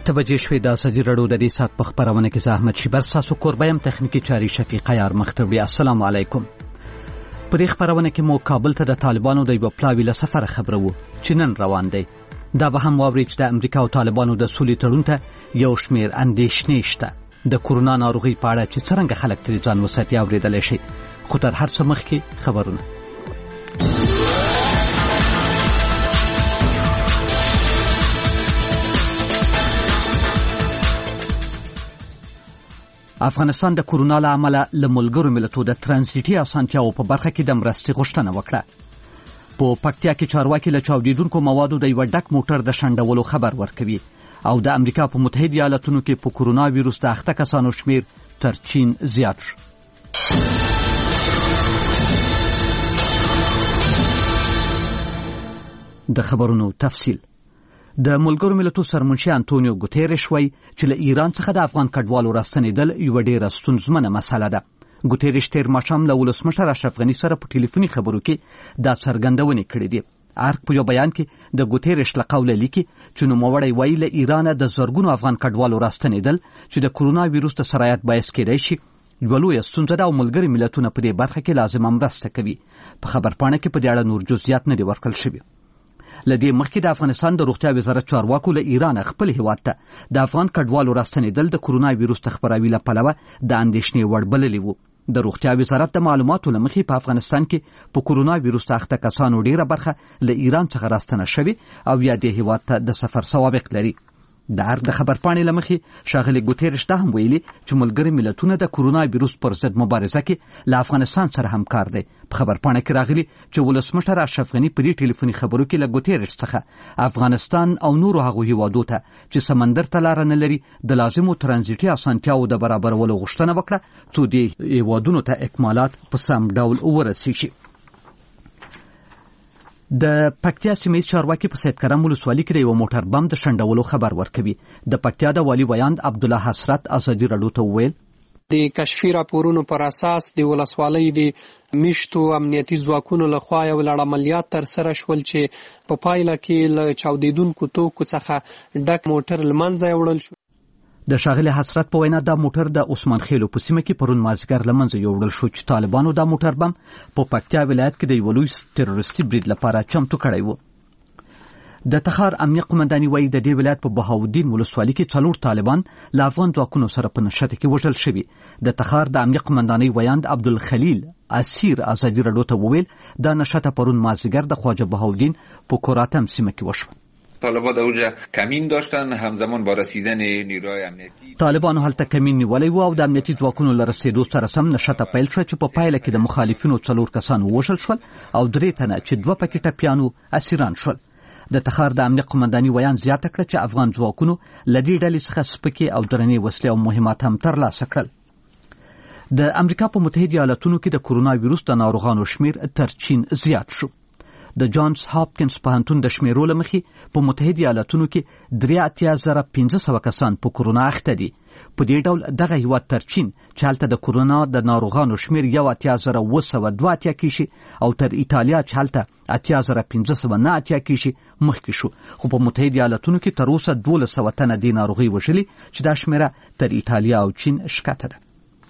اته بجې شوې. د ازادي راډیو د دې ساعت په خپرونه کې زه احمد شیبر ستاسو کوربه یم. تخنیکي چارې شفیق عیار مخ ته وړي. السلام علیکم. په دې خپرونه کې مو کابل ته د طالبانو د یوه پلاوي له سفره خبره وو چې نن روان دی. دا به هم واوري چې د امریکا او طالبانو د سولې تړون ته یو شمېر اندېښنې شته. د کورونا ناروغۍ په اړه چې څرنګه خلک ترې ځان وساتي اورېدلی شي. خو تر هر څه مخکې خبرونه. افغانستان د کورونا له امله له ملګرو ملتونو د ترانزیټي اسانتیاو په برخه کې د مرستې غوښتنه وکړه. په پکتیا کې چارواکي له چاودیدونکو موادو د یوه ډک موټر د شنډولو خبر ورکوي او د امریکا په متحده ایالاتونو کې په کورونا ویروس د اخته کسانو شمیر تر چین زیات شو. د خبرونو تفصیل. د ملګرو ملتونو سرمنشي انټونیو ګوتيريش وایي چې له ایران څخه د افغان کډوالو راستنېدل یوه ډېره ستونزمنه مسله ده. ګوتيريش تېر ماښام له ولسمشر اشرف غني سره په ټلیفوني خبرو کې دا څرګندونې کړې دي. ارګ په یو بیان کې د ګوتيريش له قوله لیکي چې نوموړی وایي له ایرانه د زرګونو افغان کډوالو راستنېدل چې د کورونا ویروس د سرایت باعث کېدای شي یوه لویه ستونزه ده او ملګري ملتونه په دې برخه کې لازمه مرسته کوي. په خبرپاڼه کې په دې اړه نور جزئیات نه دي ورکړل شوي. لدې مخکې د افغانستان د روغتیا وزارت چارواکو له ایران خپل هیواد ته د افغان کډوالو راستنېدل د کورونا ویروس د خپراوي له پلوه د اندېښنې وړ بللي وو. د روغتیا وزارت د معلوماتو له مخې په افغانستان کې په کورونا ویروس د اخته کسانو ډیره برخه له ایران څخه راستنه شوې او یا د هیواد ته د سفر سوابق لري. د ارګ د خبرپاڼې له مخې ښاغلي ګوتيريش دا هم ویلي چې ملګري ملتونه د کورونا ویروس پر ضد مبارزه کې له افغانستان سره همکار دی. په خبرپاڼه کې راغلي چې ولسمشر اشرف غني په دې ټلیفوني خبرو کې له ګوتيريش څخه افغانستان او نورو هغو هیوادو ته چې سمندر ته لاره نه لري د لازمو ترانزیټي اسانتیاوو د برابرولو غوښتنه وکړه څو دې هیوادونو ته اکمالات په سم ډول ورسیږي. د پکتیا سیمې چارواکي په سید کرم ولسوالۍ کې د یو موټر بم د شنډولو خبر ورکوي. د پکتیا د والي ویاند عبدالله حسرت ازادي راډیو ته وویل د کشفي راپورونو پر اساس د ولسوالۍ د میشتو امنیتي ځواکونو لخوا یو لړ عملیات ترسره شول چې په پایله کې له چاودیدونکو توکو څخه ډک موټر له منځه یوړل شو. د ښاغلي حسرت په وینا دا موټر د عثمان خیلو په سیمه کې پرون مازدیګر له منځه یوړل شو چې طالبانو دا موټر بم په پکتیا ولایت کې د یوه لوی تروریستي برید لپاره چمتو کړی و. د تخار امنیه قمنداني وایي د دې ولایت په بهاودین ولسوالۍ کې 4 طالبان له افغان ځواکونو سره په نښته کې وژل شوي. د تخار د امنیه قمنداني ویاند عبدالخلیل اسیر ازادي راډیو ته وویل دا نښته پرون مازدیګر د خواجه بهاودین په کوراتم سیمه کې وشوه. طالبان اونجا کمین داشتن همزمان با رسیدن نیروهای امنیتی. طالبانو هلته کمین نیولی و او د امنیتي ځواکونو له رسېدو سره سم نښته پیل شوه چې په پایله کې د مخالفینو 4 کسان ووژل شول او 3 تنه چې 2 پکې ټپیانو اسیران شول. د تخار د امنیه قمنداني ویان زیاته کړه چې افغان ځواکونو له دې ډلې څخه سپکې او درنې وسلې او مهمات هم ترلاسه کړل. د امریکا په متحده ایالاتونو کې د کورونا ویروس د ناروغانو شمیر تر چین زیات شو. د جانز هاپکینز پوهنتون د شمیرو له مخې په متحده ایالاتونو کې 83,500 کسان په کورونا اخته دي. په دې ډول دغه هیواد تر چین چې هلته د کورونا د ناروغانو شمیر 83,982 کې شي او تر ایټالیا چې هلته 83,509 کې شي مخکې شو. خو په متحده ایالاتونو کې تر اوسه 1200 تنه د ناروغي وژلي چې دا شمیره تر ایټالیا او چین ښکته ده.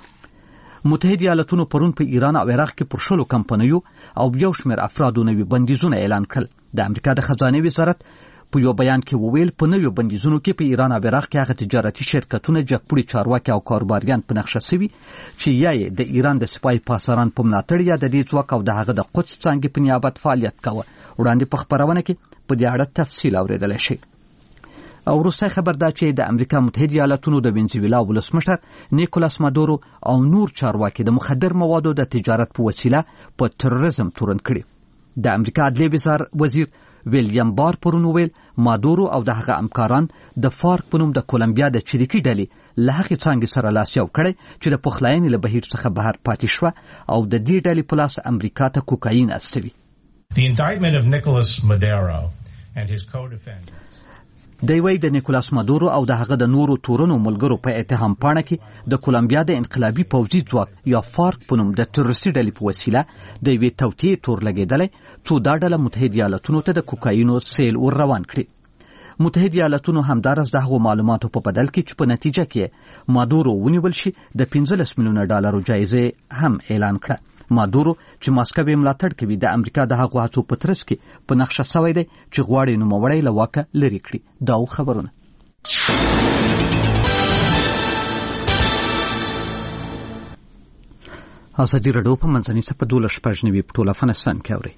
متحده ایالاتونو پرون په ایران او عراق کې پر 10 کمپنیو او یو شمېر افرادو نوي بندیزونه اعلان کړل. د امریکا د خزانه وزارت په یو بیان کې وویل په نویو بندیزونو کې په ایران او عراق کې هغه تجارتي شرکتونه جګپوړي چارواکي او کاروباریان په نقشه شوي چې یا د ایران د سپای پاسداران په ملاتړ یا د دې ځواک او د هغه د قدس څانګې په نیابت فعالیت کاوه. وړاندې په خبرونه کې په دې اړه تفصیل اورېدلی شي. او وروستی خبر دا چې د امریکا متحده ایالاتونو د وینزویلا ولسمشر نیکولاس مادورو او نور چارواکي د مخدر موادو د تجارت په وسیله په تروریزم تورن کړي. د امریکا عدلیې وزیر ویلیام بار پرون وویل مادورو او د هغه همکاران د فارک په نوم د کولمبیا د چریکي ډلې له هغې څانګې سره لاس یو کړی چې د پخلاینې له بهیر څخه بهر پاتې شوه او د دې ډلې په لاس امریکا ته کوکاین استوي. The indictment of Nicolas Maduro and his co-defendants دی وی د نیکولاس مادورو او د هغه د نورو تورنو ملګرو په اتهام پاڼه کې د کولمبیا د انقلابي پوځي ځواک یا فارک په نوم د تروریستي ډلې په وسیله د یوې توطیې تور لګېدلی څو دا ډله متحده ایالاتونو ته د کوکاینو سیل ور روان کړي. متحده ایالاتونو همدارس د هغو معلوماتو په بدل کې چې په نتیجه کې مادورو ونیول شي د 15 میلیونه ډالرو جایزه هم اعلان کړه. مادورو چې ماسکو یې ملاتړ کوي د امریکا د هغو هڅو په ترڅ کې په نقشه سوی دی چې غواړي نوموړی له واکه لرې کړي. دا خبرونه ازادي راډیو په منځني سپه 12 په ټول افغانستان کې اوري.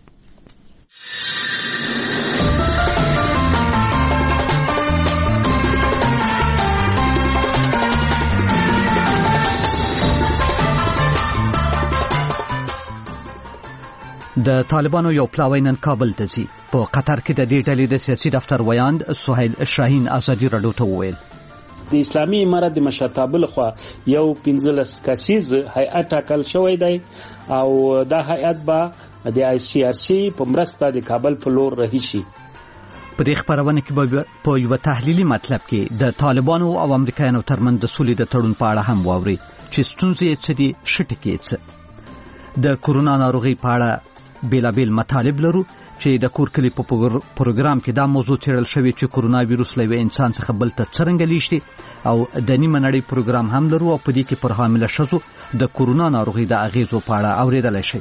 د طالبانو یو پلاوی نن کابل ته ځي. په قطر کې د دې ډلې د سیاسي دفتر ویاند سهیل شاهین ازادي راډیو ته وویل د اسلامي امارت د مشرتابه لخوا یو 15 کسیز هیئت ټاکل شوی دی او دا هیئت به د ICRC په مرسته د کابل په لور رهي شي. په دې خبرونه کې په یو تحلیلي مطلب کې د طالبانو او امریکایانو ترمنځ د سولې د تړون په اړه هم واوري چې ستونزې څه دي شټکې څه. د کورونا ناروغي په اړه بیلابیل مطالب لرو چې د کور کلی په پروګرام کې دا موضوع څېړل شوی چې کورونا وایروس له یو انسان څخه بل ته څرنګه لیږدي او د نیمه نړۍ پروګرام هم لرو او په دې کې پر حامله ښځو د کورونا ناروغي د اغیزو په اړه اورېدلی شئ.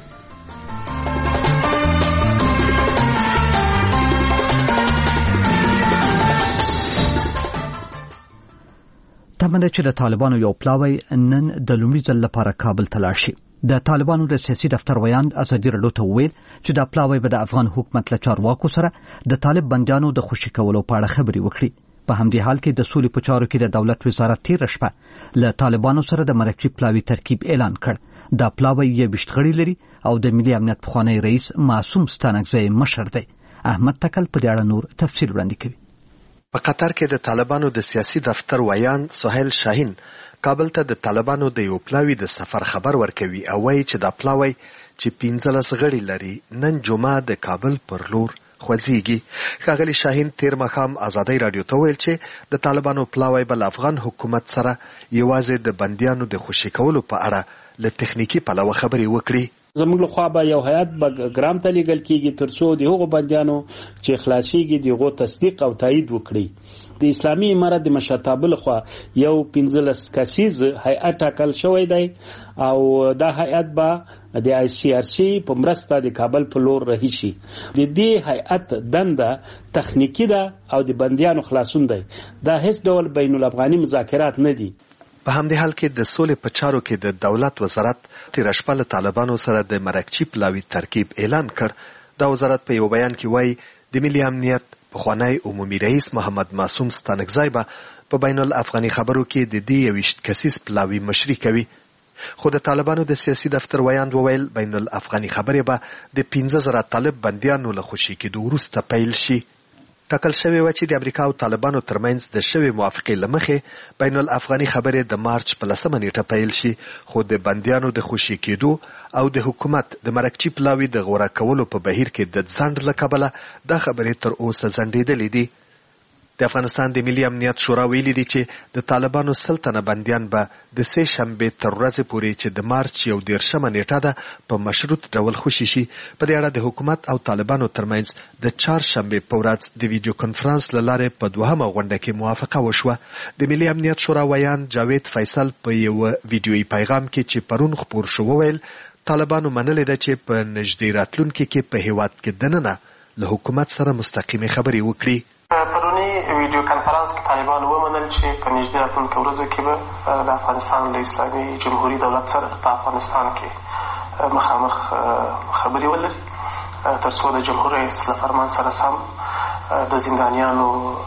تمنه چې د طالبانو یو پلاوی نن د لومړي ځل لپاره کابل ته لاړ شي. د طالبانو د سیاسي دفتر ویاند ازادي راډیو ته وویل چې دا پلاوی به د افغان حکومت له چارواکو سره د طالب بندیانو د خوشي کولو په اړه خبرې وکړي. په همدې حال کې د سولې په چارو کې د دولت وزارت تیر شپه له طالبانو سره د مرکزي پلاوی ترکیب اعلان کړ. دا پلاوی یې 20 غړي لري او د ملي امنیت پخوانی رئیس معصوم ستانکزی مشر دی. احمد تکل په دې اړه نور تفصیل وړاندې کوي. په قطر کې د طالبانو د سیاسي دفتر ویاند سهیل شاهین کابل ته د طالبانو د یو پلاوی د سفر خبر ورکوي او وایي چې دا پلاوی چې 15 غړي لري نن جمعه د کابل پر لور خوځيږي. ښاغلي شاهین تیر ماښام ازادي راډیو ته ویل چې د طالبانو پلاوی بل افغان حکومت سره یوازې د بندیانو د خوشي کولو په اړه له تخنیکی پلوه خبرې وکړي. زموږ له خوا به یو هیئت به ګرام ته لیږل کېږي ترڅو د هغو بندیانو چې خلاصېږي د هغو تصدیق او تایید وکړي. د اسلامي امارت د مشرتابه لخوا یو 15 کسیز هیئت ټاکل شوی دی او دا هیئت به د ICRC په مرسته د کابل په لور رهي شي. د دې هیئت دنده تخنیکی ده او د بندیانو خلاصون دی. دا هیڅ ډول بین الافغاني مذاکرات نه دي. په همدې حال کې د سولې په چارو کې د دولت وزارت تیر شپه له طالبانو سره د مرکزي پلاوی ترکیب اعلان کړ. دا وزارت په یو بیان کې وایي د ملي امنیت پخوانی عمومي رئیس محمد معصوم ستانکزی به په بین الافغاني خبرو کې د دې 20 کسیز پلاوی مشري کوي. خو د طالبانو د سیاسي دفتر ویاند وویل بین الافغاني خبرې به د 15,000 طالب بندیانو له خوشي کېدو وروسته پیل شي. ټاکل شوی و چې د امریکا او طالبانو ترمنځ د شوی موافقې له مخې بین الافغاني خبرې د مارچ په 10 نیټه پیل شي، خو د بندیانو د خوشي کېدو او د حکومت د مرکزي پلاوی د غوړه کولو په بهیر کې د ځنډ له کبله دا خبرې تر اوسه ځنډېدلې دي. د افغانستان د ملي امنیت شورا ویلي دي چې د طالبانو 100 تنه بندیان به د سه شنبه تر ورځې پورې چې د مارچ 11 نیټه ده په مشروط ډول خوشي شي. په دې اړه د حکومت او طالبانو ترمنځ د 4 شنبه په ورځ د ویډیو کانفرنس له لارې په دوهمه غونډه کې موافقه وشوه. د ملي امنیت شورا ویان جاوید فیصل په یو ویډیویي پیغام کې چې پرون خپور شو وویل طالبانو منلې ده چې په نږدې راتلونکي کې په هیواد کې دننه له حکومت سره مستقیمه خبرې وکړي. پرونی ویډیو کانفرنس کې طالبان ومنل چې په نږدې راتلونکو ورځو کې به د افغانستان له اسلامي جمهوریت دولت سره په افغانستان کې مخامخ خبرې ولري ترڅو د جمهور رئیس له فرمان سره سم د زندانیانو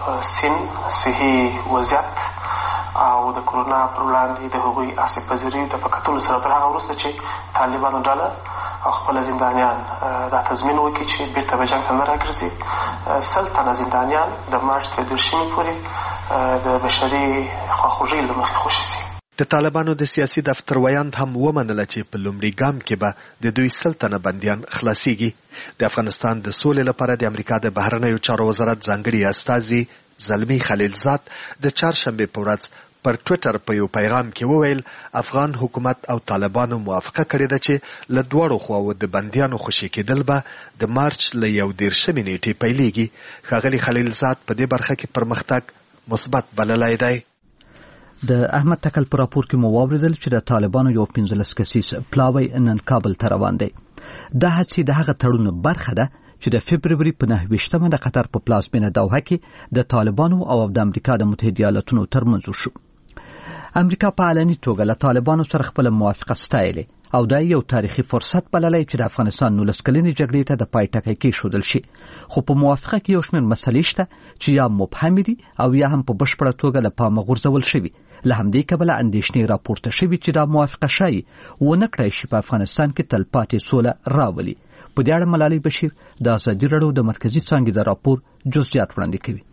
صحي وضعیت او د کورونا پر وړاندې د هغوی آسیب پذیري د پکتلو سره تر هغه وروسته چې طالبانو ډله او خپل زندانیان دا تضمین وکړي چې بیرته به جنګ ته نه راګرځي. 100 تنه زندانیان د مارچ 13 پورې د بشري خواخوږۍ له مخې خوشي شي. د طالبانو د سیاسي دفتر ویاند هم ومنله چې په لومړي ګام کې به د دوی 100 تنه بندیان خلاصيږي. د افغانستان د سولې لپاره د امریکا د بهرنیو چارو وزارت ځانګړي استازي زلمی خلیلزاد د 4 شنبه په ورځ پر ټویټر په یو پیغام کې وویل افغان حکومت او طالبانو موافقه کړې ده چې له دواړو خواو د بندیانو خوشي کېدل به د مارچ له 19 نیټې پیلېږي. ښاغلي خلیلزاد په دې برخه کې پرمختګ مثبت بللی دی. د احمد تکل په راپور کې مو واوریدل چې د طالبانو یو 15 کسیز پلاوی نن کابل ته روان دی. دا هڅې د هغه تړون برخه ده چې د فبروري په 9 د قطر په پلازمینه دوحه کې د طالبانو او د امریکا د متحده ایالاتونو ترمنځ وشو. امریکا په علني توګه له طالبانو سره خپل موافقه ستایلې او دا یو تاریخي فرصت بللی چې د افغانستان 19 کلنې جګړې ته د پای ټکی کېښودل شي. خو په موافقه کې یو شمېر مسلې شته چې یا مبهمې دي او یا هم په بشپړه توګه له پامه غورځول شوي. له همدې کبله اندېښنې راپورته شوي چې دا موافقه ښایي ونه کړای شي په افغانستان کې تلپاتې سوله راولي. په دې اړه ملالۍ بشیر د ازادي راډیو د مرکزي څانګې د راپور جزئیات وړاندې کوي.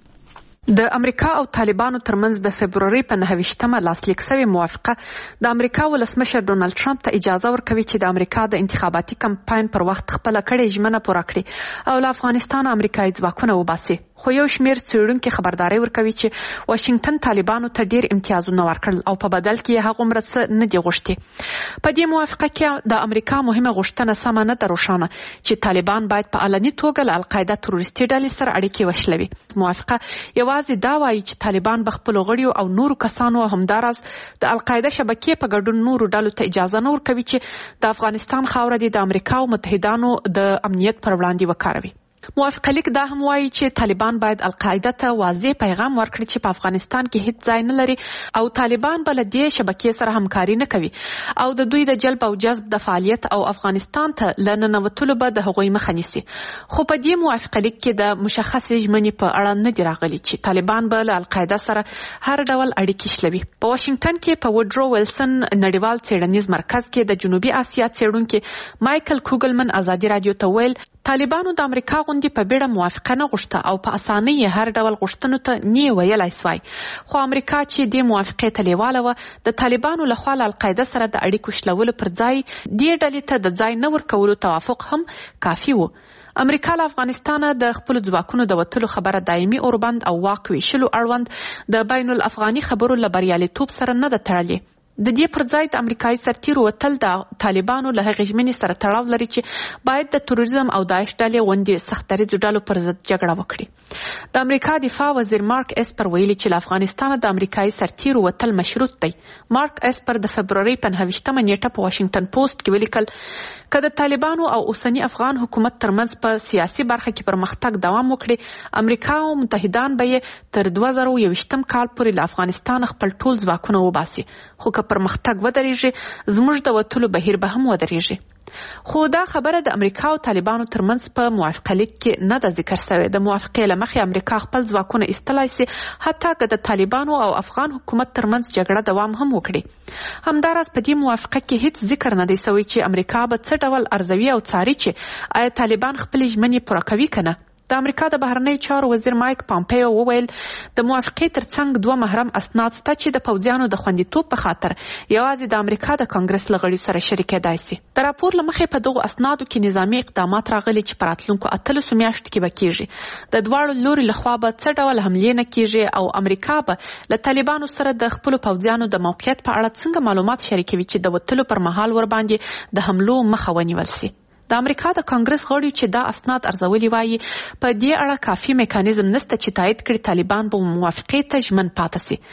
د امریکا او طالبانو ترمنځ د فبروري په 9 لاسلیک شوې موافقه د امریکا ولسمشر ډونالد ټرمپ ته اجازه ورکوي چې د امریکا د انتخاباتي کمپاین پر وخت خپل کړې ژمنه پوره کړي او له افغانستان امریکایي ځواکونه وباسي. خو یو شمېر څېړونکي خبرداری ورکوي چې واشنگټن طالبانو ته ډېر امتیازونه ورکړل او په بدل کې هغومره څه نه دي غوښتي. په دې موافقه کې د امریکا مهمه غوښتنه سمه نه ده روښانه چې طالبان باید په علني توګه له القاعده تروریستي ډلې سره اړیکې وشلوي. موافقه یوازې دا وایي چې طالبان به خپلو غړیو او نورو کسانو همداراز د القاعده شبکې په ګډون نورو ډلو ته اجازه نه ورکوي چې د افغانستان خاوره دې د امریکا او متحدانو د امنیت پر وړاندې وکاروي. موافقه لیک دا هم وایي چې طالبان باید القاعده ته واضح پیغام ورکړي چې په افغانستان کې هیڅ ځای نه لري او طالبان به له دې شبکې سره همکاري نه کوي او د دوی د جلب او جذب د فعالیت او افغانستان ته له ننوتلو به د هغوی مخه نیسي. خو په دې موافقه لیک کې د مشخصې ژمنې په اړه نه دي راغلي چې طالبان به له القاعده سره هر ډول اړیکې شلوي. په واشنگټن کې په وډرو ویلسن نړیوال څېړنیز مرکز کې د جنوبي اسیا څېړونکي مایکل کوګلمن ازادي راډیو ته ویل طالبانو د امریکا غوندې په بیړه موافقه نه غوښته او په اسانۍ یې هر ډول غوښتنو ته نه ویلای سوای. خو امریکا چې د موافقې ته لیواله وه د طالبانو لخوا له القاعده سره د اړیکو شلولو پر ځای دې ډلې ته د ځای نه ورکولو توافق هم کافي و. امریکا له افغانستانه د خپلو ځواکونو د وتلو خبره دایمي اوربند او واک ویشلو اړوند د بین الافغاني خبرو له بریالیتوب سره نه ده تړلې. د دې پر ځای د امریکایي سرتیرو وتل د طالبانو له هغې ژمنې سره تړاو لري چې باید د تروریزم او داعش ډلې غوندې سختدریځو ډلو پر ضد جګړه وکړي. د امریکا دفاع وزیر مارک اسپر ویلي چې له افغانستانه د امریکایي سرتیرو وتل مشروط دی. مارک اسپر د فبروري په 9 نیټه په واشنگټن پوسټ کې ولیکل که د طالبانو او اوسنی افغان حکومت ترمنځ په سیاسي برخه کې پرمختګ دوام وکړي امریکا او متحدان به یې تر 2021 کال پورې له افغانستان خپل ټول ځواکونه وباسي. خو که پرمختګ ودرېږي زموږ د وتلو بهیر به هم ودرېږي. خو دا خبره د امریکا او طالبانو ترمنځ په موافقه لیک کې نه ده ذکر شوې. د موافقې له مخې امریکا خپل ځواکونه ایستلای سي حتی که د طالبانو او افغان حکومت ترمنځ جګړه دوام هم وکړي. همداراز په دې موافقه کې هیڅ ذکر نه دی شوی چې امریکا به څه ډول ارزوي او څاري چې آیا طالبان خپل ژمنې پوره کوي که نه. د امریکا د بهرنیو چارو وزیر مایک پامپیو وویل د موافقې ترڅنګ 2 محرم اسناد شته چې د پوځیانو د خوندیتوب په خاطر یوازې د امریکا د کانګرس له غړي سره شریکېدای سي. د راپور له مخې په دغو اسنادو کې نظامي اقدامات راغلي چې په راتلونکو 18 میاشتو کې به کېږي. د دواړو لوري لخوا به څه ډول حملې نه کېږي او امریکا به له طالبانو سره د خپلو پوځیانو د موقعیت په اړه څنګه معلومات شریکوي چې د وتلو پر مهال ورباندې د حملو مخه ونیول سي. د امریکا د کانګرس غړي چې دا اسناد ارزولي وایي په دې اړه کافي میکانیزم نشته چې تایید کړي طالبان به موافقې ته ژمن پاتې سي.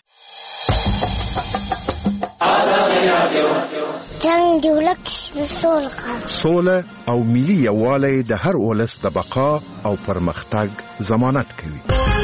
جنګ د ولس سوله او ملي یووالی د هر ولس د بقا او پرمختګ ضمانت کوي.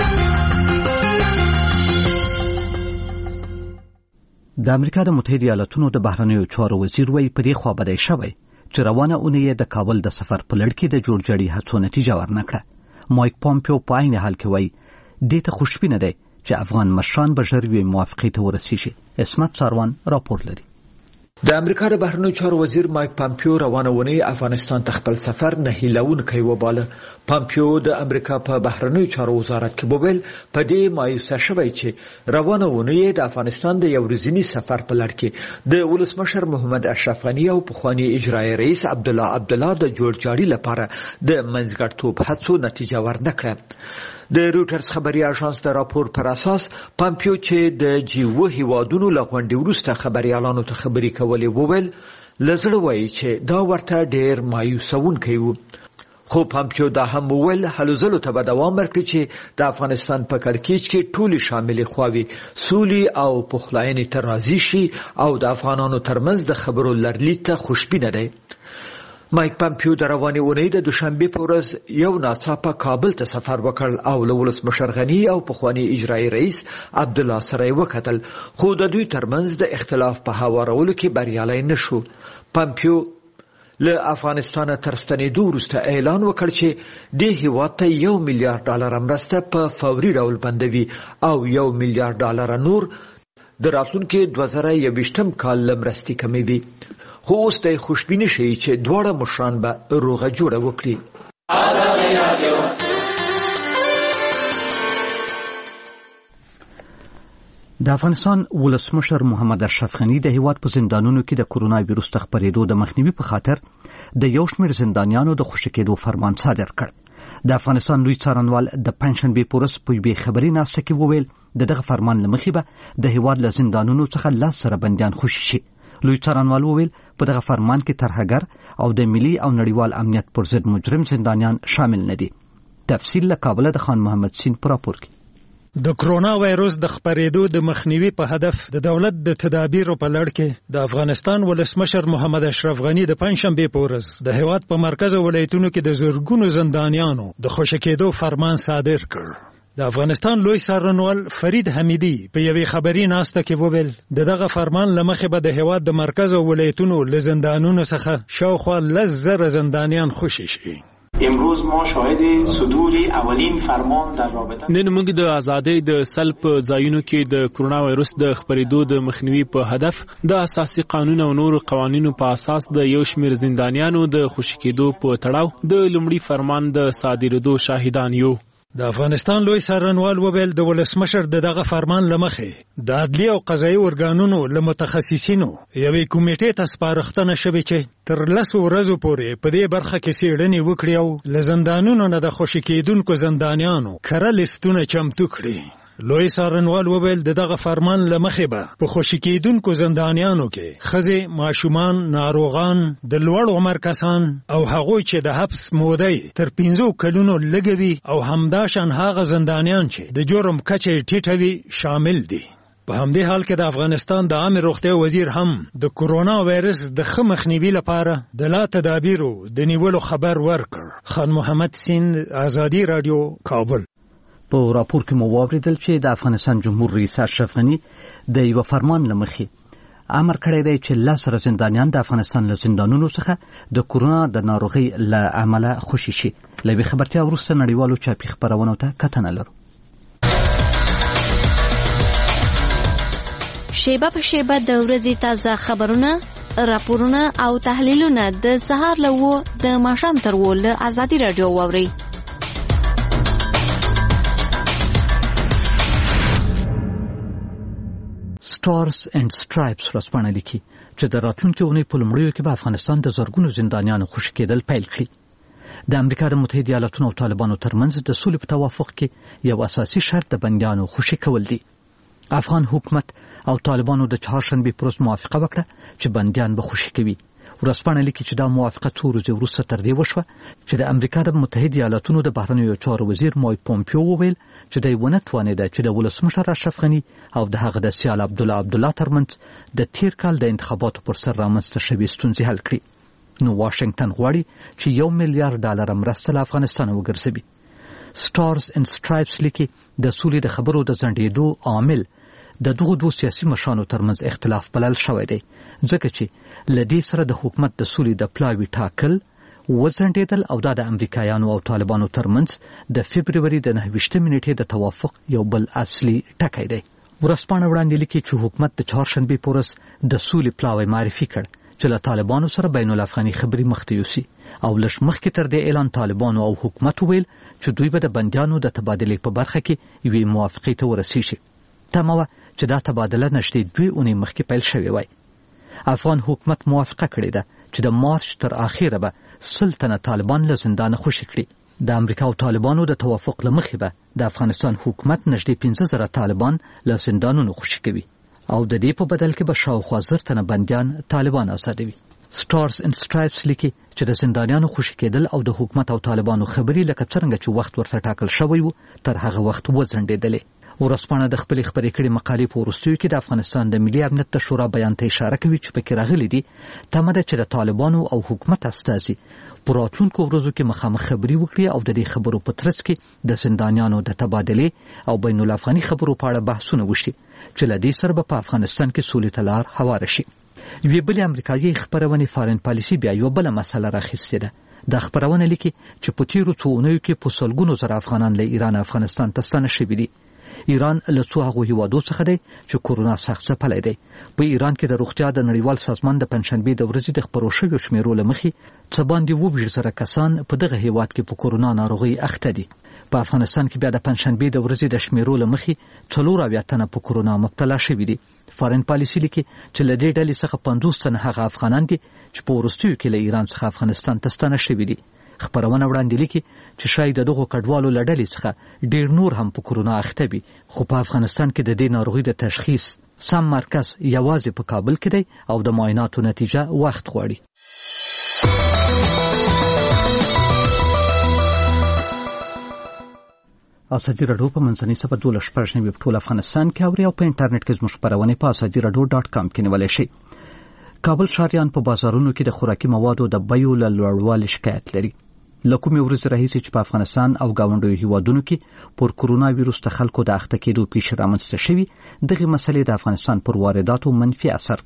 د امریکا د متحده ایالاتونو د بهرنیو چارو وزیر وایي په دې خوا بدی شوی چې روانه اونۍ د کابل د سفر په لړ کې د جوړجاړي هڅو نتیجه ورنکړه. مایک پامپیو په عین حال کې وایي دې ته خوشبینه دی چې افغان مشران به ژر یوې موافقې ته ورسیږي. اسمت ساروان راپور لري. د امریکا د بهرنیو چارو وزیر مایک پامپیو روانه اونۍ افغانستان ته خپل سفر نه هیلونکی وباله. پامپیو د امریکا په بهرنیو چارو وزارت کې وویل په دې مایوسه شوی چې روانه اونۍ د افغانستان د یو ورځني سفر په لړ کې د ولسمشر محمد اشرف غني او پخوانی اجرایي رئیس عبدالله د جوړجاړي لپاره د منځګړیتوب هڅو نتیجه ورنکړه. د روټرز خبري اژانس د راپور پر اساس پامپیو چې د G7 هیوادونو له غونډې وروسته خبريالانو ته خبري کولې وویل لزړه وایي چې دا ورته ډېر مایوسونکی و. خو پامپیو دا هم وویل هلو ځلو ته به دوام ورکړي چې د افغانستان په کړکېچ کې ټولې شاملې خواوې سولې او پخلاینې ته راضي شي او د افغانانو ترمنځ د خبرو لرلید ته خوشبینه دی. مایک پامپیو د روانې اونۍ د دوشنبې په ورځ یو ناڅاپه کابل ته سفر وکړ او له ولسمشر غني او پخواني اجرایي رئیس عبدالله سره یې وکتل، خو د دوی ترمنځ د اختلاف په هوارولو کې بریالی نه شو. پامپیو له افغانستان تر ستنېدو وروسته اعلان وکړ چې دې هیواد ته $1 میلیارډ مرسته په فوري ډول بندوي او $1 میلیارډ نور د راتلونکي 2021 کال له مرستې کموي. خو اوس د خوشبیني شي چې دواړه مشران به روغه جوړه وکړي. د افغانستان ولسمشر محمد اشرف غني د هیواد په زندانونو کې د کورونا ویروس د خپرېدو د مخنیوي په خاطر د یو شمېر زندانیانو د خوشي کېدو فرمان صادر کړ. د افغانستان لوی څارنوال د پنځشنبې په ورځ په یوې خبري ناسته کې وویل دغه فرمان له مخې به د هیواد له زندانونو څخه 10 سره بندیان خوشي شي. لوی څارنوال وویل په دغه فرمان کې ترهګر او د ملي او نړیوال امنیت پر ضد مجرم زندانیان شامل نه دي. تفصیل له کابل د خان محمد سین پر راپور کې. د کرونا وایروس د خپرېدو د مخنیوي په هدف د دولت د تدابیرو په لړ کې د افغانستان ولسمشر محمد اشرف غني د پنځشنبې په ورځ د هیواد په مرکز ولایتونو کې د زرګونو زندانیانو د خوشي کېدو فرمان صادر کړ. د افغانستان لوی څارنوال فرید حمیدي په یوې خبري ناسته کې وویل دغه فرمان له مخې به د هیواد د مرکز ولایتونو له زندانونو څخه شاوخوا 10,000 زندانیان خوشي شي. امروز ما شاهد صدور اولین فرمان در رابطه نن موږ د ازادۍ د سلب ځایونو کې د کرونا وایروس د خپرېدو د مخنیوي په هدف د اساسي قانون او نور قوانینو په اساس د یو شمېر زندانیانو د خوشي کېدو په تړاو د لومړي فرمان د صادرېدو شاهدان یو. د افغانستان لوی څارنوال وویل د ولسمشر دغه فرمان له مخې د عدلي او قضایي ارګانونو له متخصصینو یوې کمیټې ته سپارښتنه شوې چې تر 10 ورځو پورې په دې برخه کې څېړنې وکړي او له زندانونو نه د خوشي کېدونکو زندانیانو کره لیستونه چمتو کړي. لوی څارنوال وویل دغه فرمان له مخې به په خوشي کېدونکو زندانیانو کې ښځې، ماشومان، ناروغان، د لوړ عمر کسان او هغوی چې د حبس موده تر 15 کلونو لږه وي او همداشان هغه زندانیان چې د جرم کچه ټیټه وي شامل دي. په همدې حال کې د افغانستان د عامه روغتیا وزیر هم د کرونا وایرس د ښه مخنیوي لپاره د لا تدابیرو د نیولو خبر ورکړ. خان محمد سین، آزادي رادیو، کابل. په راپور کې مو واوریدل چې د افغانستان جمهور رئیس اشرف غني د یو فرمان لمخې امر کړی دی چې 10 زندانیان د افغانستان له زندانونو څخه د کورونا د ناروغۍ له امله خوشي شي. له خبرتیا وروسته نړیوالو چاپي خبرونو ته کتنه لرو. شیبه په شیبه د ورځې تازه خبرونه، راپورونه او تحلیلونه د سهار له 9 د ماښام تر 10 له آزادي رادیو واورئ. سټارز اینڈ سټرایپس ورځپاڼه لیکي چې د راتلونکي اونۍ په لومړیو کې به افغانستان د زرګونو زندانیانو خوشي کېدل پیل کړي. د امریکا د متحده ایالاتونو او طالبانو ترمنځ د سولې په توافق کې یو اساسي شرط د بندیانو خوشي کول دي. افغان حکومت او طالبانو د چهارشنبې پر ورځ موافقه وکړه چې بندیان به خوشي کوي. ورځپاڼه لیکي چې دا موافقه څو ورځې وروسته تر دې وشوه چې د امریکا د متحده ایالاتونو د بهرنیو چارو وزیر مایک پومپیو وویل چې دوی ونه توانېده چې د ولسمشر اشرف غني او د هغه د سیال عبدالله ترمنځ د تیر کال د انتخاباتو پر سر رامنځته شوې ستونزې حل کړي. نو واشنگټن غواړي چې $1 میلیارډ مرسته له افغانستان وګرځوي. سټارز اینڈ سټرایپس لیکي د سولې د خبرو د ځنډېدو عامل د دغو دوه سیاسي مشرانو ترمنځ اختلاف بلل شوی دی، ځکه چې لدې سره د حکومت د سولې د پلاوي ټاکل وځنډېدل او دا د امریکایانو او طالبانو ترمنځ د فبروري د 29 نیټې د توافق یو بل اصلي ټکی دی. ورځپاڼه وړاندې لیکي چې حکومت د چهارشنبې په ورځ د سولې پلاوی معرفي کړ چې له طالبانو سره بین الافغاني خبري مخته یوسي او لږ مخکې تر دې اعلان طالبانو او حکومت ویل چې دوی به د بندیانو د تبادلې په برخه کې یوې موافقې ته ورسیږي. تمه وه چې دا تبادله نږدې 2 اونۍ مخکې پیل شوې وای. افغان حکومت موافقه کړې ده چې د مارچ تر اخره به 100 تنه طالبان له زندانه خوشي کړي. د امریکا او طالبانو د توافق له مخې به د افغانستان حکومت نږدې 15,000 طالبان له زندانونو خوشي کوي او د دې په بدل کې به شاوخوا 1000 تنه بنديان طالبان آزادوي. سټارز ان سټرایپس لیکي چې د زندانیانو خوشي کېدل او د حکومت او طالبانو خبري لکه څنګه چې وخت ورته ټاکل شوی وو تر هغه وخت وځنډېدلې. ورسپانه د خپل خبرې کړي مقالې په وروستیو کې د افغانستان د ملي امنیت شورا بیان ته اشاره کوي چې پکې راغلي دي تمه ده چې د طالبانو او حکومت استازي په راتلونکو ورځو کې مخامخ خبري وکړي او د دې خبرو په ترڅ کې د زندانیانو د تبادلې او بین الافغاني خبرو په اړه بحثونه وشي چې له دې سره په افغانستان کې سولې ته لار هواره شي. یوې بلې امریکایي خبرونې فارن پالیسي بیا یو بل مسله راخیستې ده. د خبرونه لیکي چې په تیرو څو اونیو کې په سلګونو زره افغانان له ایران افغانستان ته ستانه شوي دي. ایران له څو هغو هیوادو څخه دی چې کورونا سخت ځپلی دی. په ایران کې د روغتیا د نړیوال سازمان د پنجشنبې د ورځې د خپرو شویو شمیرو له مخې څه باندې 20,000 کسان په دغه هیواد کې په کورونا ناروغۍ اخته دي. په افغانستان کې بیا د پنجشنبې د ورځې د شمیرو له مخې 4 تنه په کورونا مبتلا شوي دي. فارن پالیسي لیکي چې له دې ډلې څخه 50 تنه هغه افغانان دي چې په وروستیو کې له ایران څخه افغانستان ته ستانه شوي دي. خبرونه وړاندې لیکي چې شاید دغه کډوالو لړلې څخه ډیر نور هم په کورونا اخته وي، خو په افغانستان کې د دې ناروغي د تشخیص سم مرکز یوازې په کابل کې دی او د معایناتو نتیجه وخت غواړي. ازادي راډیو په منځنۍ سبا 12 په ټول افغانستان کې اوري او په انټرنیټ کې زموږ خبرونه په azadiradio.com کې نیولای شئ. کابل ښاریان په بازارونو کې د خوراکي موادو د بیو له لوړوالي شکایت لري. له کومې ورځې راهیسې چې په افغانستان او ګاونډیو هیوادونو کې پر کورونا ویروس د خلکو د اخته کېدو پیښې رامنځته شوي، دغې مسلې د افغانستان پر وارداتو منفي اثر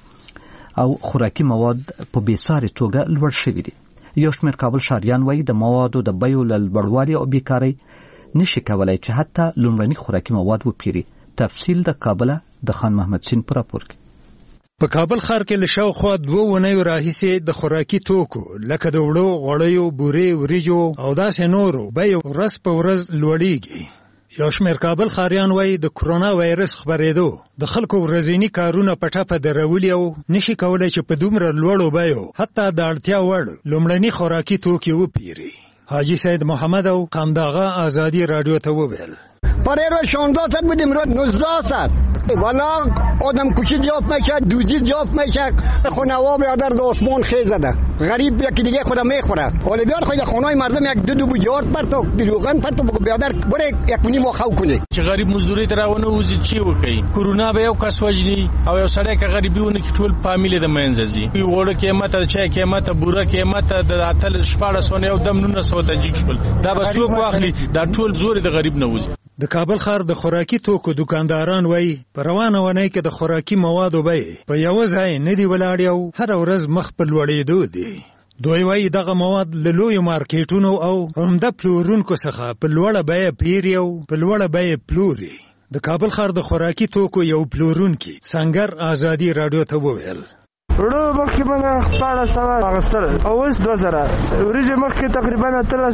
کړی او خوراکي مواد په بېسارې توګه لوړ شوي دي. یو شمېر کابل ښاریان وایي د موادو د بیو له لوړوالي او بیکارۍ نشي کولای چې حتی لومړني خوراکي مواد وپیري. تفصیل د کابل د خان محمد سین پر راپور کې. په کابل ښار کې له شاوخوا 2 اونیو راهیسې د خوراکي توکو لکه د وړو، غوړیو، بورې، وریجو او داسې نورو بیې ورځ په ورځ لوړېږي. یو شمېر کابل ښاریان وایي د کورونا وایرس خپرېدو د خلکو ورځني کارونه په ټپه درولي او نشي کولی چې په دومره لوړو بیو حتی د اړتیا وړ لومړني خوراکي توکي وپیري. حاجی سید محمد او قنداغه آزادی رادیو ته وویل پریر 16 ساعت بودیم رو 19 ساعت والا آدم کشی زیاد میشه، دوزی زیاد میشه، خانوار برادر د آسمان خیز زده، غریب یکی دیگه خدا میخوره. حالا بیار خود خانه‌های مردم یک دو بوجارد پرتو بیروغن پرتو برادر بره یک منی ما خو کنه چې غریب مزدوری تراونه وزي چی وکي. کورونا به یو کس وجني او یو سړی که غریبیونه کې ټول فامیل د منځزي وړو قیمت چا قیمت بوره قیمت د اتل شپاړه سونه یو دم 900 ته جګ شول. دا به څوک واخلي؟ دا ټول زور د غریب نه وزي. د کابل ښار د خوراکي توکو دکانداران وایي په روانه ونې کې د خوراکي موادو بیې په یو ځای نه دی ولاړې او هر ورځ مخ په لوړېدو دي. دوی وایي دغه مواد له لویو مارکیټونو او عمده پلورونکو څخه په لوړه بیه پیري او په لوړه بیه پلوري. د کابل ښار د خوراکي توکو یو پلورونکي سنگر آزادي رادیو ته وویل وړو مخکې موږ 1400 اغستل او اوس 2000 ورځې مخکې تقریبا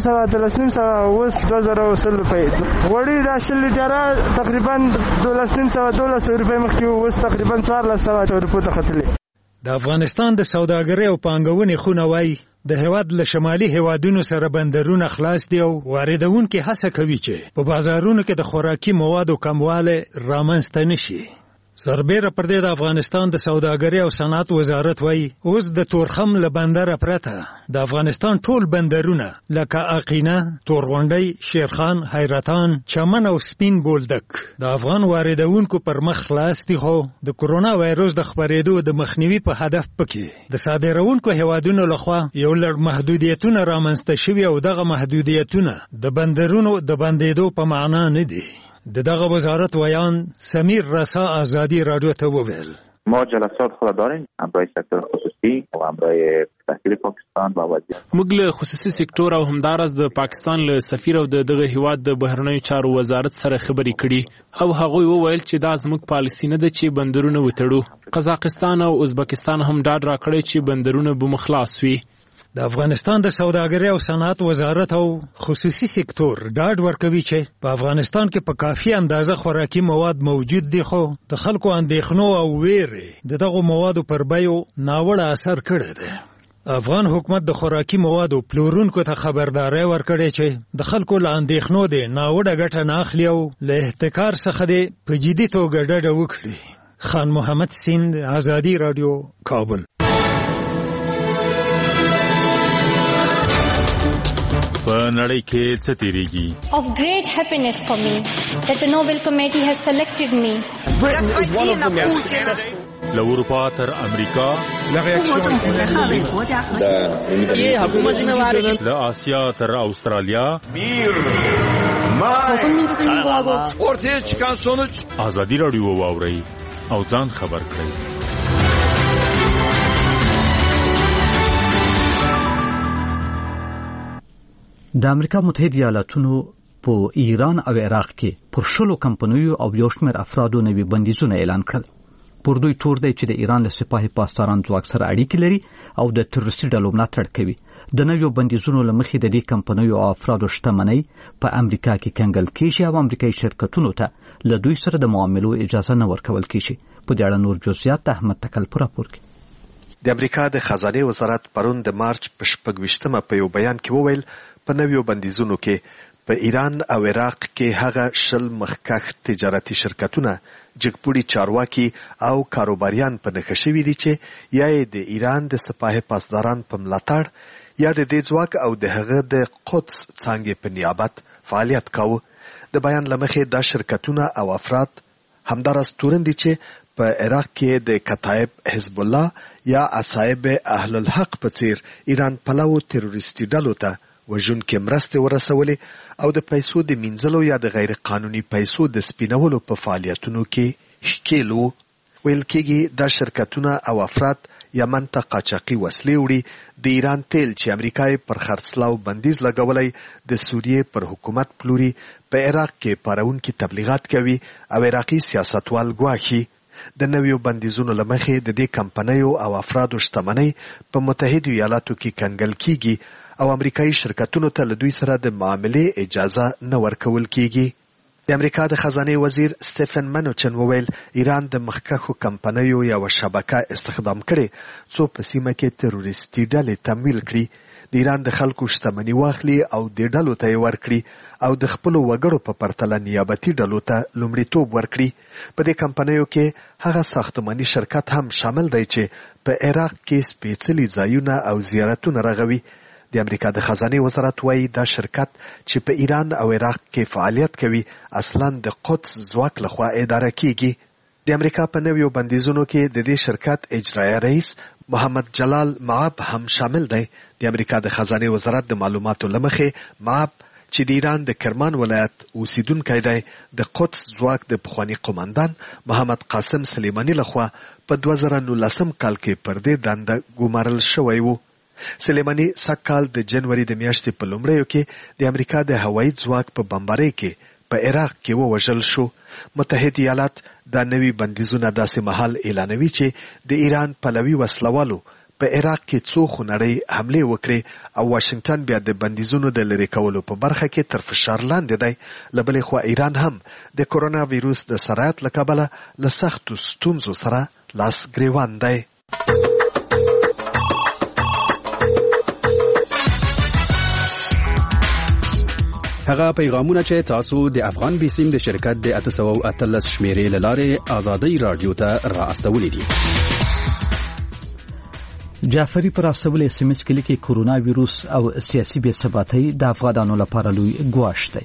1300 اوس 2000 وصل روپۍ. غوړي د 10 لیټره تقریبا 1200 روپۍ مخکې اوس تقریبا 1400 روپۍ ته ختلې. د افغانستان د سوداګرۍ او پانګونې خونه وایي د هیواد له شمالي هیوادونو سره بندرونه خلاص دي او واردونکي هڅه کوي چې په بازارونو کې د خوراکي موادو کموالی رامنځته نشي. سربیره پر دې د افغانستان د سوداګرۍ او صنعت وزارت وایي اوس د تورخم له بندره پرته د افغانستان ټول بندرونه لکه اقینه، تورغونډۍ، شیرخان، حیرتان، چمن او سپین بولدک د افغان واردونکو پر مخ خلاص دي، خو د کورونا وایرس د خپرېدو د مخنیوي په هدف پکې د صادرونکو هیوادونو لخوا یو لړ محدودیتونه رامنځته شوي او دغه محدودیتونه د بندرونو د بندېدو په معنا نه دي. دغه وزارت ویان سمیر رسا آزادی رادیو ته وویل ما جلسات خود داریم همراه سکتور خصوصی و همراه سفیر پاکستان و وزیر. موږ له خصوصي سکتور او همدارس د پاکستان له سفیر او دغه هیواد د بهرنیو چارو وزارت سره خبرې کړي او هغوی وویل چې دا زموږ پالیسی نه ده چې بندرونه وتړو. قزاقستان او ازبکستان هم ډاډ راکړی چې بندرونه به مخلاص وي. د افغانستان د سوداګرۍ او صنعت وزارت او خصوصي سکتور ډاډ ورکوي چې په افغانستان کې په کافي اندازه خوراکي مواد موجود دي، خو د خلکو اندېښنو او ویرې د دغو موادو پر بیو ناوړه اثر کړی دی. افغان حکومت د خوراکي موادو پلورونکو ته خبرداري ورکړې چې د خلکو له اندېښنو د ناوړه ګټه نه اخلي او له احتکار څخه د په جدي توګه ډډه وکړي. خان محمد سیند، آزادی رادیو، کابل. په نړۍ کې څه تیریږي؟ Of great happiness for me that the Nobel Committee has selected me. له اروپا تر امریکا، له آسیا تر استرالیا، ortaya çıkan sonuç آزادی رادیو واورئ او ځان خبر کړئ. د امریکا متحده ایالاتونو په ایران او عراق کې پر 10 کمپنیو او یو شمېر افرادو نوي بندیزونه اعلان کړل. پر دوی تور دی چې د ایران له سپاهي پاسداران ځواک سره اړیکې لري او د تروریستي ډلو ملاتړ کوي. د نویو بندیزونو له مخې د دې کمپنیو او افرادو شتمنۍ په امریکا کې کنګل کیږي او امریکایي شرکتونو ته له دوی سره د معاملو اجازه نه ورکول کیږي. په دې اړه نور جزئیات د احمد تکل په راپور کې. د امریکا د خزانه وزارت پرون د مارچ په 26مه په یو بیان کې وویل په نویو بندیزونو کې په ایران او عراق کې هغه 10 مخکښ تجارتي شرکتونه، جګپوړي چارواکي او کاروباریان په نښه شوي دي چې یا د ایران د سپاهي پاسداران په ملاتړ یا د دې ځواک او د هغه د قدس څانګې په نیابت فعالیت کاوه. د بیان له مخې دا شرکتونه او افراد همداراز تورن دي چې په عراق کې د کتایب حزب الله یا اصحاب اهل الحق په څیر ایران پلو تروریستي ډلو ته وژونکې مرستې ورسولې او د پیسو د مینځلو یا د غیر قانوني پیسو د سپینولو په فعالیتونو کې ښکیل وو. ویل کېږي دا شرکتونه او افراد یمن ته قاچاقي وسلې وړي، د ایران تیل چې امریکا یې پر خرڅلاو بندیز لګولی، د سوریې پر حکومت پلوري، په عراق کې پارونکي تبلیغات کوي او عراقي سیاستوال ګواښي. د نویو بندیزونو له مخې د دې کمپنیو او افرادو شتمنۍ په متحده ایالاتو کې کنګل کیږي او امریکایي شرکتونو ته له دوی سره د معاملې اجازه نه ورکول کیږي. د امریکا د خزانه وزیر سټیفن منوچن وویل ایران د مخکښو کمپنیو یو شبکه استخدام کړي څو په سیمه کې تروریستي ډلې تمویل کړي، د ایران د خلکو شتمني واخلي او د ډلو ته یې ورکړي او د خپلو وګړو په پرتله نیابتي ډلو ته لومړیتوب ورکړي. په دې کمپنیو کې هغه ساختماني شرکت هم شامل دی چې په عراق کې سپېڅلي ځایونه او زیارتونه رغوي. د امریکا د خزانه وزارت وايي دا شرکت چې په ایران او عراق کې فعالیت کوي اصلاً د قدس ځواک لخوا اداره کیږي. د امریکا په نویو بندیزونو کې د دې شرکت اجرایي رئیس محمد جلال معاب هم شامل دی. د امریکا د خزانه وزارت د معلوماتو له مخې معاب چې د ایران د کرمان ولایت اوسیدونکی دی، د قدس ځواک د پخوانی قومندان محمد قاسم سلیمانی لخوا په 2019 کال کې پر دې دنده ګمارل شوی وو. سلیمانی سکهال د جنوري د میاشتې په لومړیو کې د امریکا د هوایي ځواک په بمبارۍ کې په عراق کې ووژل شو. متحده ایالات دا نوي بندیزونه داسې مهال اعلانوي چې د ایران پلوي وسلوالو په عراق کې څو خونړۍ حملې وکړي او واشنگټن بیا د بندیزونو د لرې کولو په برخه کې تر فشار لاندې دی. له بلې خوا ایران هم د کورونا ویروس د سرایت له کبله له سختو ستونزو سره لاس ګریوان دی. هغه پیغامونه چې تاسو د افغان بیسیم د شرکت د 813 شمیرې لاره آزادی رادیو ته را استولې دي. جعفری پر استول اس ام اس کې لیکي کورونا ویروس او سیاسي بې ثباتۍ د افغانانو لپاره لوی ګواښ دی.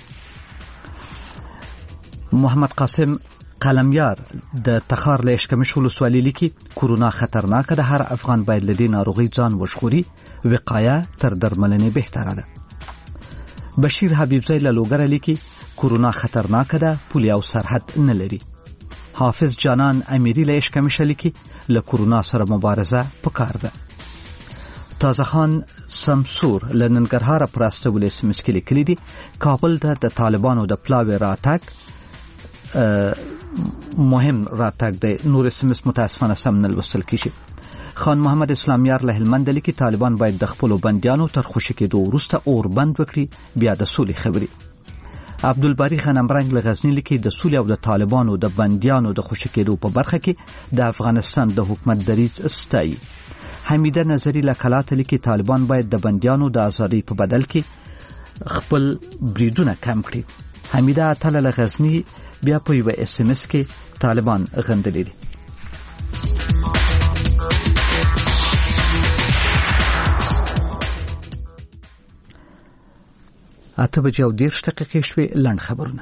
محمد قاسم قلمیار د تخار له اشکمش ولسوالۍ لیکي کورونا خطرناک ده، هر افغان باید له دې ناروغي ځان وژغوري، وقایه تر درملنې بهتره ده. بشیر حبیبزی له لوګره لیکي کورونا خطرناک ده، پولي او سرحد نه لري. حافظ جانان امیری له اشکمش لیکي له کورونا سره مبارزه پکار ده. تازه خان سمسور له ننګرهار پر استول اس ام اس کې لیکلي دي کابل ته د طالبانو د پلاوی راتګ مهم راتګ دی. نور اس ام اس متاسفانه سم نه لوستل کیږي. خان محمد اسلامیار له هلمند لیکي طالبان باید د خپل بندیانو تر خوشی کېدو وروسته اور بند وکړي، بیا د سولې خبري. عبدالباری غنمرنګ له غزني لیکي د سولې او د طالبانو د بندیانو د خوشي کېدو په برخه کې د افغانستان د حکومت دریځ ستایي. حمیده نظری له کلات لیکي طالبان باید د بندیانو د ازادۍ په بدل کې خپل بریدونه کم کړي. حمیده اتل له غزني بیا په یو SMS کې طالبان غندلي دي. اته بجې او 10 دقیقې شوې. لنډ خبرونه.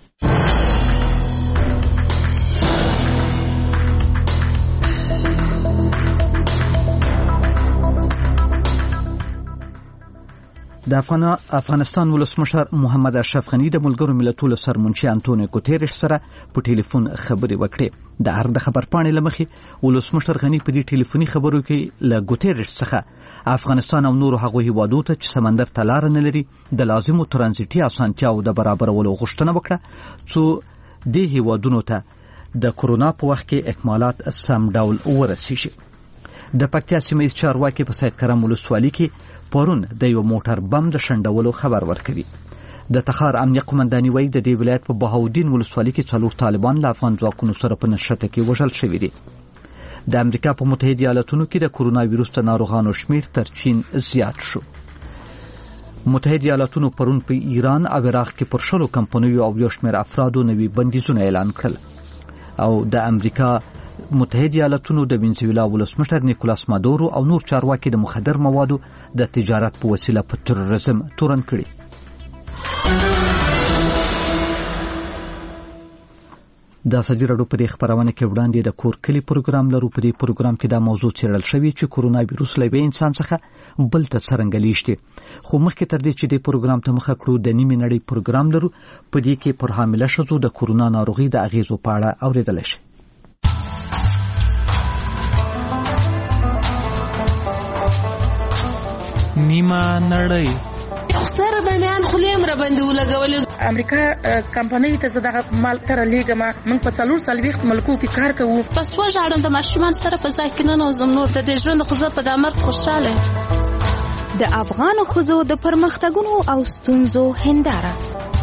د افغانستان ولسمشر محمد اشرف غنی د ملګرو ملتونو سرمنشي انټونیو ګوتيريش سره په ټلیفون خبرې وکړې. د هر د خبر پاڼې لمخې ولسمشر غنی په دې ټلیفوني خبرو کې له ګوتيريش څخه افغانستان او نورو هغو هیوادو ته چې سمندر ته لار نه لري د لازمو ترانزیتي اسانتیاو د برابرولو غوښتنه وکړه څو د هیوادونو ته د کورونا په وخت کې اکمالات سم ډول ورسیږي. د پکتیا سیمه چارواکي په سید کرم ولسوالۍ کې پرون د یو موټر بم د شنډولو خبر ورکوي. د تخار امنیه قومنداني وایي د دې ولایت په بهاودین ولسوالۍ کې 4 طالبان له افغان ځواکونو سره په نښته کې وژل شوي دي. د امریکا په متحده ایالاتونو کې د کورونا وایروس د ناروغانو شمیر تر چین زیات شو. متحده ایالاتونو پرون په ایران او عراق کې پر 100 کمپنیو او یو شمېر افرادو نوي بندیزونه اعلان کړل او د امریکا متحده ایالاتونو د وینزویلا ولسمشر نیکولاس مادورو او نور چارواکي د مخدر موادو د تجارت په وسیله په تروریزم تورن کړي. د ازادي راډیو په دې خبرونه کې وړاندې د کور کلی پروګرام لرو. په دې پروګرام کې دا موضوع څېړل شوې چې کورونا وایروس له یو انسان څخه بل ته څرنګه لیږدي. خو مخکې تر دې چې د پروګرام ته مخه کړو د نیمې نړۍ پروګرام لرو. په دې کې پر حامله ښځو د کورونا ناروغي د اغیزو په اړه اوریدل شي. نیمه نړۍ سره د میان خلیم را باندې ولګول. امریکا کمپنۍ ته زده مال تر لیګما من په 440 ملکو کې کار کوو. پس وژاړم د ماشومان سره په ځای کې نه نوزم نور د دې ژوند خو په د امر خوشاله. د افغان خزو د پرمختګونو او ستونزو هنداره.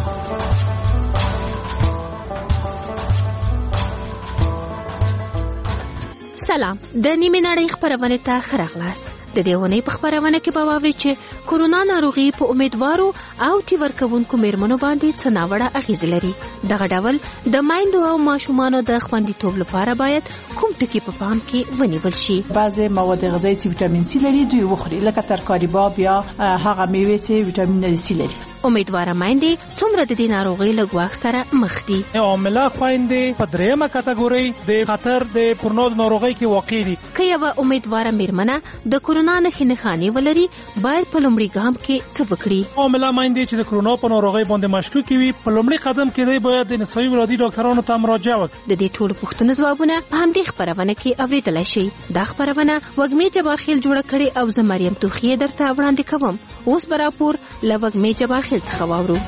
سلام، د نیمه نړۍ خبرونه ته خراغلاست. د دې ونې په خبرونه کې به واورئ چې کورونا ناروغي په امیدوارو او تی ورکوونکو میرمنو باندې څه ناوړه اغیز لري. دغه ډول د مایندو او ماشومانو د خوندیتوب لپاره باید کوم ټکي په پام کې ونیول شي. بعضی مواد غذایی چې ویټامین سی لري دوی وخوري، لکه ترکاری باب یا هغه میوې چې ویټامین سی لري. امیدواره مایندې څومره د دې ناروغۍ له ګواښ سره مخ دي. عامله خویندې په درېمه کټګورۍ د خطر د پرنو ناروغۍ کې واقع دي. که یوه امیدواره میرمنه د کورونا نښې نښانې ولري باید په لومړي ګام کې څه وکړي. عامله مایندې چې د کورونا په ناروغۍ باندې مشکوکې وي په لومړي قدم کې دی باید د نسایي ولادي ډاکټرانو ته مراجعه وکړي. د دې ټولو پوښتنو ځوابونه په همدې خبرونه کې اورېدلی شئ. دا خبرونه وږمې جبارخیل جوړه کړې او زه مریم توخیې درته وړاندې کوم. اوس به راپور له وږمې جبارخیل څخه واورو.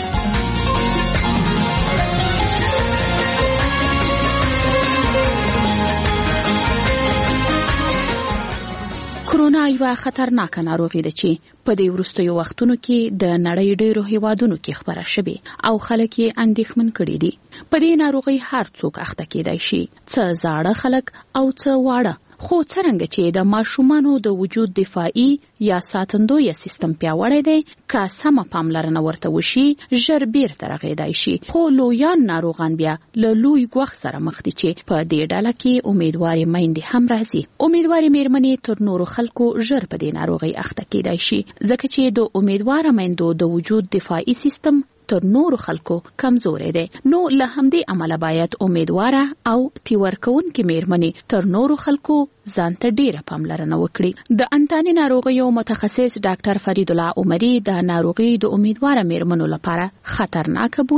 کورونا یو خطرناک ناروغي ده چې په دې وروستیو وختونو کې د نړۍ ډېرو هیوادونو کې خبره شوې او خلک یې اندېښمن کړي دي. په دې ناروغي هر څوک اخته کېدای شي، څه زاړه خلک او څه واړه. خو څرنګه چې د ماشومانو د وجود دفاعي یا ساتندوی سیستم پیاوړی دی، که سمه پاملرنه ورته وشي ژر بیرته رغېدای شي. خو لویان ناروغان بیا له لوی ګواښ سره مخ دي چې په دې ډله کې امیدوارې میندې هم راځي. امیدوارې میرمنې تر نورو خلکو ژر په دې ناروغۍ اخته کېدای شي، ځکه چې د امیدواره میندو د وجود دفاعي سیستم تر نورو خلکو کمزورې دی. نو له همدې امله باید امیدواره او تیورکونکې میرمنې تر نورو خلکو ځان ته ډیره پاملرنه وکړي. د انتاني ناروغیو متخصص ډاکټر فرید الله عمري د ناروغي د امیدواره میرمنو لپاره خطرناک بولي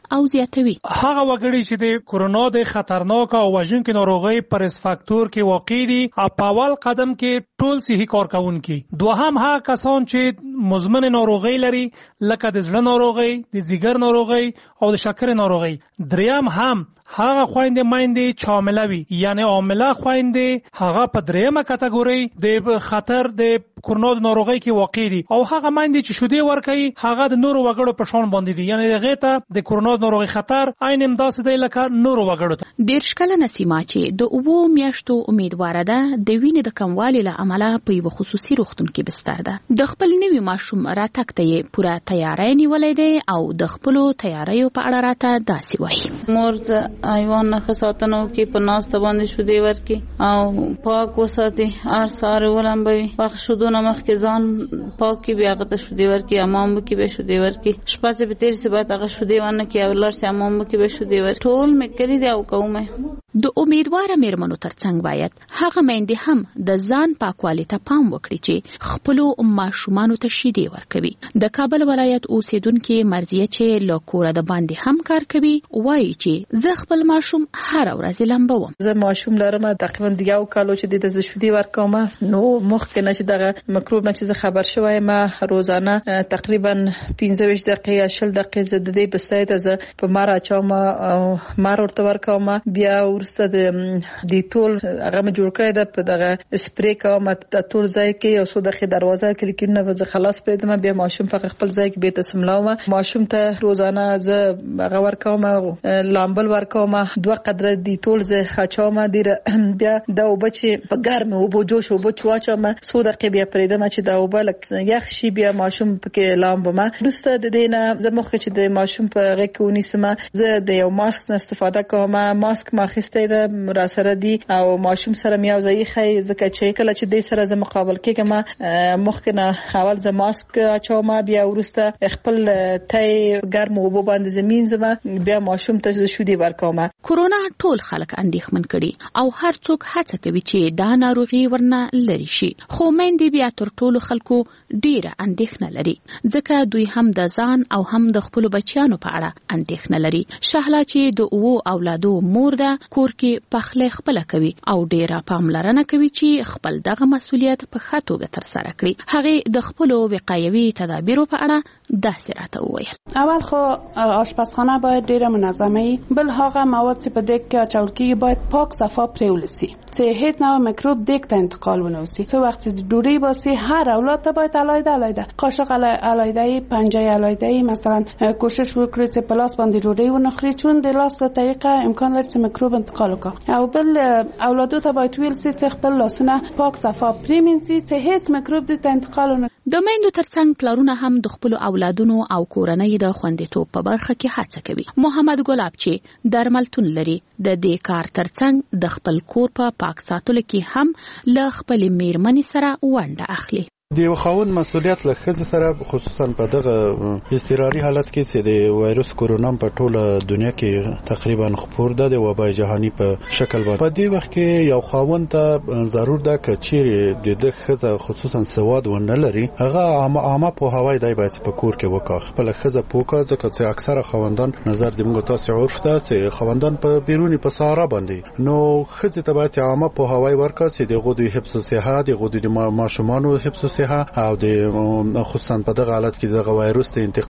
او زیاتوي. هغه وګړي چې د کورونا د خطرناک او وژونکو ناروغۍ پر ریسک فاکتور کې واقع دي په اول قدم کې ټول صحي کارکونکي، دوهم هغه کسان چې مزمن ناروغۍ لري لکه د زړه ناروغۍ، د ځیګر ناروغۍ او د شکر ناروغۍ، دریم هم هغه خويندې مایندې چې حامله وي، یعنی حامله خويندې هغه په دریمه کټګوري د خطر د کورونا ناروغۍ کې واقع دي، او هغه مایندې چې شودې ورکوي هغه د نورو وګړو په شان باندې دي، یعنی هغه ته د کورونا ناروغۍ خطر عین همداسې دی لکه نورو وګړو ته. 10 کلنه سیمه چې د 9 میاشتو امیدواره ده د وینې د کموالي له امله په یو خصوصي روغتون کې بستر ده. د خپل نوي ماشوم راتګ ته یې پوره تیاری نیولې ده او د خپل تیاریو په اړه راته داسې وایي. مور ایوان نه خساتنو کې په ناس ته باندې شو دی ورکی او پاک وساتي هر ساره ولمبوي پاک شودو نمخ کې ځان پاک کې بیا غته شو دی ورکی امام کې به شو دی ورکی شپه چې به تیر سي بعد هغه شو دی ونه کې او لار سي امام کې به شو دی ور ټول مې کړی دی او کومه. د امیدواره میرمنو ترڅنګ باید هغه میندې هم د ځان پاکوالي ته پام وکړي چې خپل ماشومان ته شیدې ورکوي. د کابل ولایت اوسیدونکو مرضیه چې له کوره د باندې هم کار کوي وایي چې زه خپل ماشوم هر ورځ لمبوم. زه ماشوم لرم تقریبا د یو کالو چې د شیدې ورکوم، نو مخکې نه چې دغه مکروب نه چې خبر شوی ما روزانه تقریبا 15 دقیقې 20 دقیقې زه د دې بستای ته زه په مار اچوم او مار ورته ورکوم، بیا ورسته د ټول هغه م جوړ کړی د په دغه سپری کوم د ټول ځای کې او سو دغه دروازه کې نه وځه خلاص پرېدم، بیا ماشوم په خپل ځای کې به تسملاوم. ماشوم ته روزانه زه هغه ورکوم، لامبل ورکوم، دوه قدره دی ټول زه اچوم، بیا دا وبچي په ګرم او بو جوش او بو چواچم سو دغه بیا پرېدم چې دا وبل یخ شي، بیا ماشوم پکې لامبم. دوسته د دینه زه مخ چې د ماشوم په غږ کې ونیسم، زه د یو ماسک استفاده کوم، ماسک ما خسته ده را سره دی او ماشوم سره میاو ځای خي ځکه چې کله چې د سره ز مقابل کېږم مخکنه اول ز ماسک اچوم، بیا ورسته خپل تای ګرم او بو باندې زمين زما بیا ماشوم ته شودي ورکوم. کورونا ټول خلک اندېښمن کړي او هر څوک هڅه کوي چې دا ناروغي ورنه لري شي، خو مېندې بیا تر ټولو خلکو ډیره اندېښنه لري ځکه دوی هم د ځان او هم د خپل بچیانو په اړه اندېښنه لري. شهلا چې د 2 اولادو مور ده کور کې پخله خپل کوي او ډیره پاملرنه کوي چې خپل دغه مسؤلیت په ښه توګه تر سره کړي. هغه د خپل وقایوي تدابیرو په اړه داسې راته وویل. اول خو آشپزخانه باید ډیره منظمه وي، بل هغه مواد چې په دیګ کې اچول کېږي باید پاک صفا پرېول شي چې هیڅ نوع میکروب دیګ ته انتقال ونه وشي. څو وخت چې ډوډۍ باسي هر اولاد ته باید علایده قاشق علایده، پنجه علایده، مثلا کوشش وکړي چې په لاس باندې ډوډۍ ونه خوري چون د لاس په طریقه امکان لري چې میکروب انتقال وکړي. او بل اولادو ته باید ویل شي چې خپل لاسونه پاک صفا پرېمنځي چې هیڅ میکروب د انتقال ونه. د میندو ترڅنګ پلرونه هم د خپل اولادونو او کورنۍ د خوندیتوب په برخه کې هڅه کوي. محمد ګلاب چې درملتون لري د دې کار ترڅنګ د خپل کور په پاک ساتلو کې هم له خپل میرمنې سره ونډه اخلي. د یو خاوند مسؤلیت له ښځې سره خصوصا په دغه اضطراري حالت کې چې د وایروس کورونا په ټوله دنیا کې تقریبا خپور ده د وبای جهاني په شکل باندې. په دې وخت کې یو خاوند ته ضرور ده چې چیرې د ښځه خصوصا سواد ونه لري هغه عامه په هوای دی باید په کور کې وکړي، خپل ښځه پوکا ځکه چې اکثره خاوندان نظر د موږ تاسو عرف ده چې خاوندان په بیرونی په سهارا باندې، نو ښځه ته باید عامه په هوای ورکړي چې د غوډي حفظ صحت، د غوډي ماشومانو حفظ او د خصوصا په دغه حالت کې د وایروس د